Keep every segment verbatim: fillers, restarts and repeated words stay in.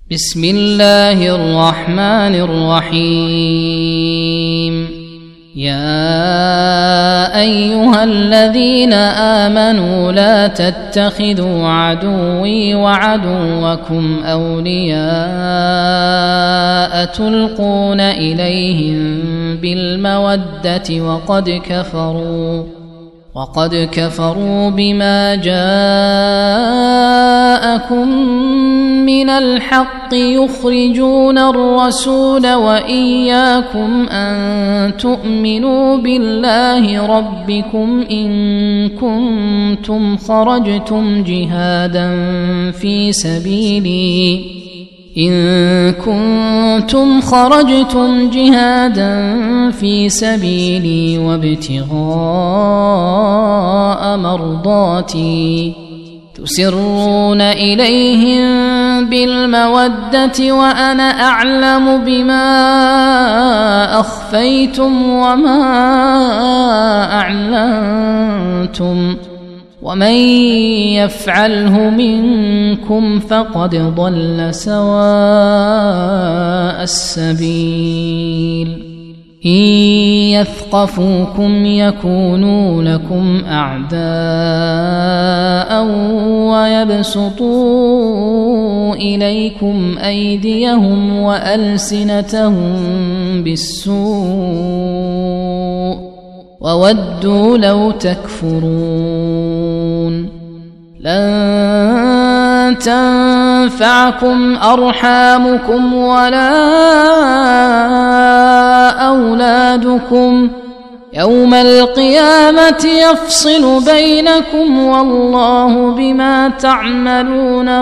بسم الله الرحمن الرحيم. يا أيها الذين آمنوا لا تتخذوا عدوي وعدوكم أولياء تلقون إليهم بالمودة وقد كفروا وقد كفروا بما جاءكم من الحق يخرجون الرسول وإياكم أن تؤمنوا بالله ربكم إن كنتم خرجتم جهادا في سبيلي إن كنتم خرجتم جهادا في سبيلي وابتغاء مرضاتي تسرون إليهم بالمودة وأنا أعلم بما أخفيتم وما أعلنتم ومن يفعله منكم فقد ضل سواء السبيل. إن يثقفوكم يكونوا لكم أعداء ويبسطوا إليكم أيديهم وألسنتهم بالسوء وودوا لو تكفرون. لن تنفعكم أرحامكم ولا أولادكم يوم القيامة يفصل بينكم والله بما تعملون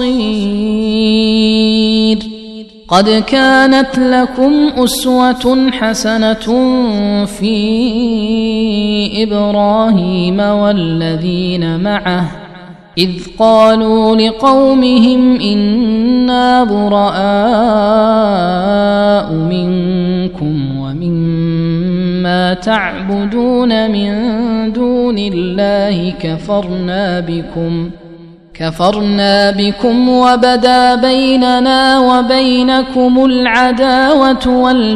بصير. قد كانت لكم أسوة حسنة في إبراهيم والذين معه إذ قالوا لقومهم إنا براء منكم ومما تعبدون من دون الله كفرنا بكم كفرنا بكم وبدا بيننا وبينكم العداوة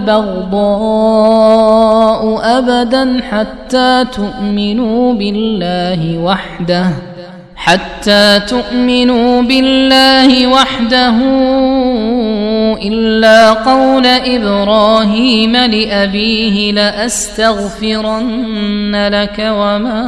والبغضاء أبدا حتى تؤمنوا بالله وحده حتى تؤمنوا بالله وحده إلا قول إبراهيم لأبيه لأستغفرن لك وما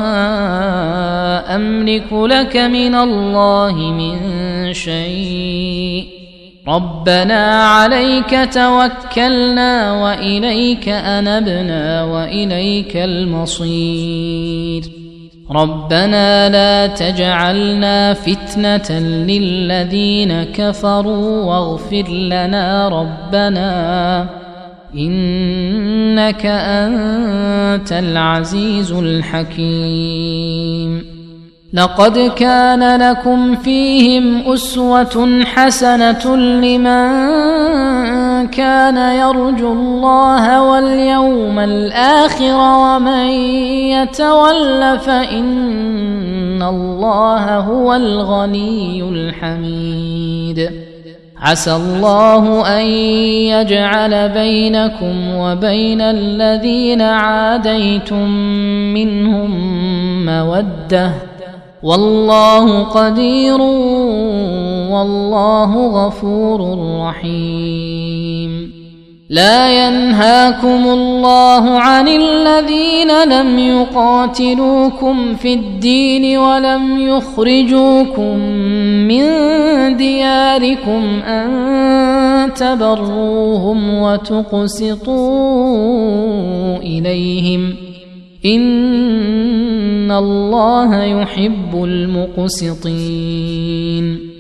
أملك لك من الله من شيء ربنا عليك توكلنا وإليك أنبنا وإليك المصير. ربنا لا تجعلنا فتنة للذين كفروا واغفر لنا ربنا إنك أنت العزيز الحكيم. لقد كان لكم فيهم أسوة حسنة لمن كان يرجو الله واليوم الآخر ومن يتول فإن الله هو الغني الحميد. عسى الله أن يجعل بينكم وبين الذين عاديتم منهم مودة والله قدير والله غفور رحيم. لا ينهاكم الله عن الذين لم يقاتلوكم في الدين ولم يخرجوكم من دياركم أن تبروهم وتقسطوا إليهم إن الله يحب المقسطين.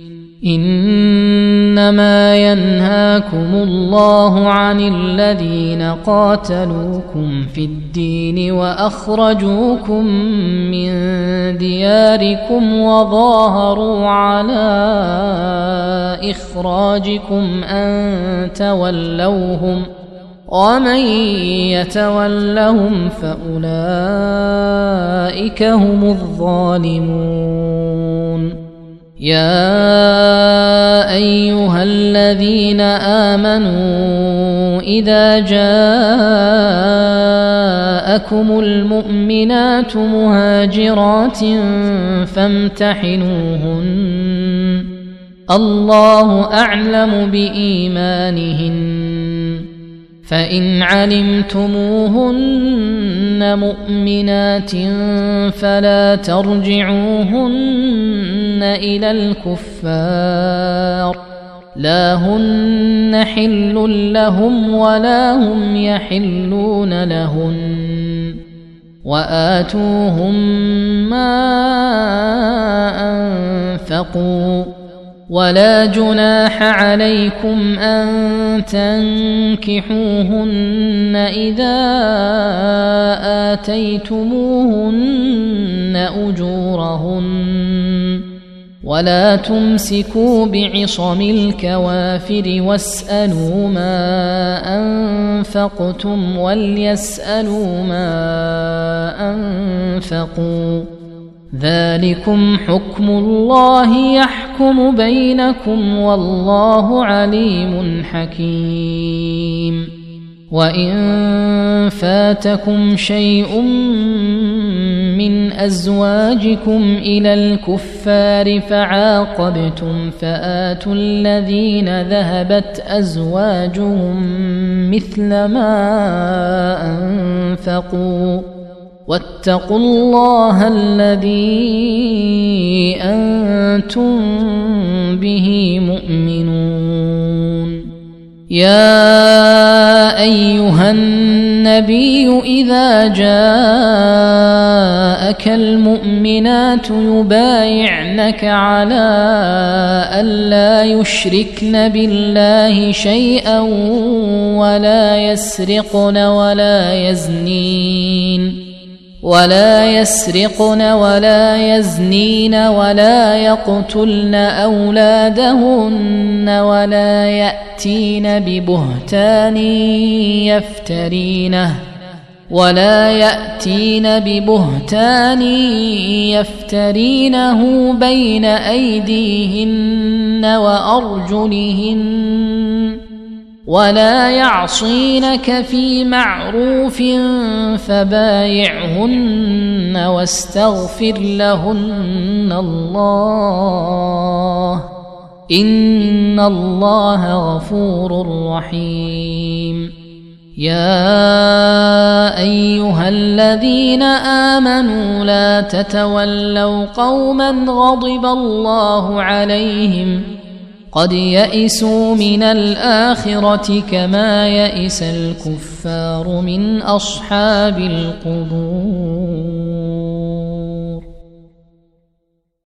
إنما ينهاكم الله عن الذين قاتلوكم في الدين وأخرجوكم من دياركم وظاهروا على إخراجكم أن تولوهم ومن يتولهم فأولئك هم الظالمون. يا أيها الذين آمنوا إذا جاءكم المؤمنات مهاجرات فامتحنوهن الله أعلم بإيمانهن فإن علمتموهن مؤمنات فلا ترجعوهن إلى الكفار لا هن حل لهم ولا هم يحلون لهن وآتوهم ما أنفقوا ولا جناح عليكم أن تنكحوهن إذا آتيتموهن أجورهن ولا تمسكوا بعصم الكوافر واسألوا ما أنفقتم وليسألوا ما أنفقوا ذلكم حكم الله يحكم بينكم والله عليم حكيم وإن فاتكم شيء من أزواجكم إلى الكفار فعاقبتم فآتوا الذين ذهبت أزواجهم مثل ما أنفقوا واتقوا الله الذي أنتم به مؤمنون يا أيها النبي إذا جاءك المؤمنات يبايعنك على ألا يشركن بالله شيئا ولا يسرقن ولا يزنين ولا يسرقن ولا يزنين ولا يقتلن أولادهن ولا يأتين ببهتان يفترينه ولا يأتين ببهتان يفترينه بين أيديهن وأرجلهن ولا يعصينك في معروف فبايعهن واستغفر لهن الله إن الله غفور رحيم يا أيها الذين آمنوا لا تتولوا قوما غضب الله عليهم قد يئسوا من الآخرة كما يئس الكفار من أصحاب القبور.